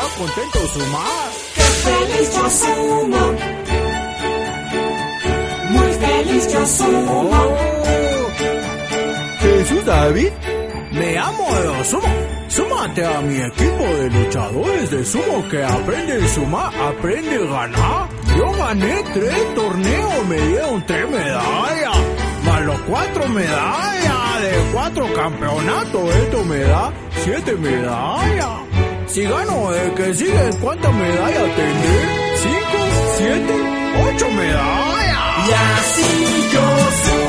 contento Sumar. ¡Qué feliz yo sumo! Muy feliz yo sumo. Jesús David, me amo de sumo. Súmate a mi equipo de luchadores de sumo que aprende a sumar, aprende a ganar. Yo gané 3 torneos, me dieron 3 medallas, más los 4 medallas de 4 campeonatos. Esto me da 7 medallas. Si gano el que sigue, ¿cuántas medallas tendré? 5, 7, 8 medallas. Y así yo sumo.